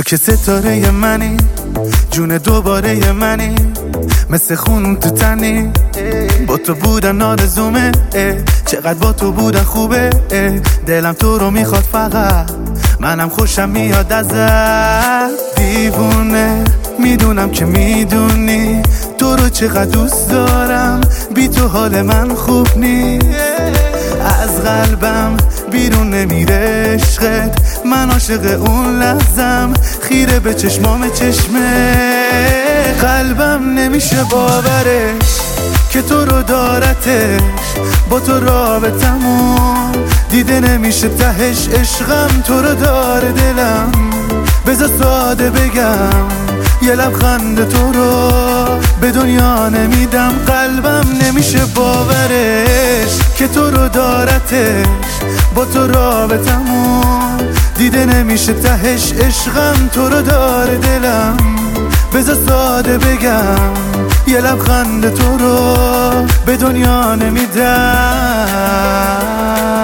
تو که ستاره منی، جون دوباره منی، مثل خون تو تنی. با تو بودن آرزومه، چقدر با تو بودن خوبه. دلم تو رو میخواد فقط، منم خوشم میاد ازت. دیوونه میدونم که میدونی تو رو چقدر دوست دارم، بی تو حال من خوب نی. از قلبم بیرون نمیره عشقت، من عاشق اون لحظم، خیره به چشمام چشمه. قلبم نمیشه باورش که تو رو دارتش، با تو رابطمون دیده نمیشه تهش. عشقم تو رو داره دلم، بذار ساده بگم، یه لبخند تو رو به دنیا نمیدم. قلبم نمیشه باورش که تو رو دارتش، با تو رابطمون دیده نمیشه تهش. عشقم تو رو داره دلم، بذار ساده بگم، یه لبخند تو رو به دنیا نمیدم.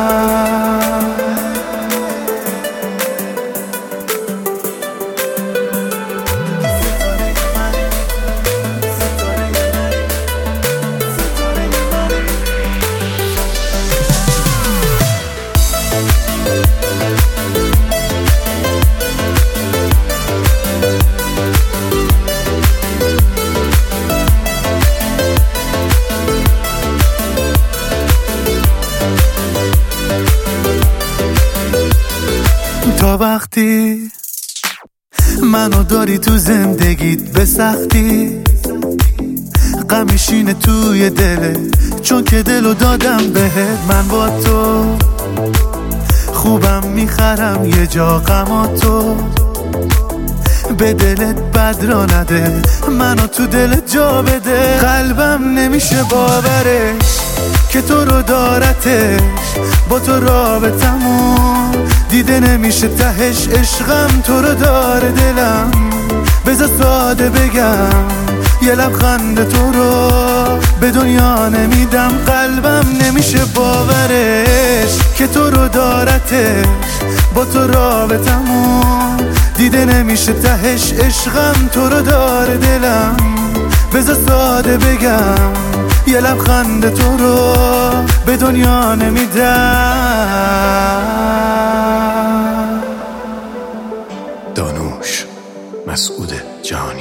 تا وقتی منو داری تو زندگیت به سختی، غمشینه توی دلت، چون که دلو دادم بهت. من با تو خوبم میخرم یه جا غماتو، به دلت بد را نده، منو تو دلت جا بده. قلبم نمیشه باورش که تو رو دارتش، با تو رابطمون دیده نمیشه تهش. عشقم تو رو داره دلم، بذار ساده بگم، یه لبخند تو رو به دنیا نمیدم. قلبم نمیشه باورش که تو رو دارتش، با تو رابطمون دیده نمیشه تهش. عشقم تو رو داره دلم، بذار ساده بگم، یه لبخند تو رو به دنیا نمیدم. دانوش مسعود جهانی.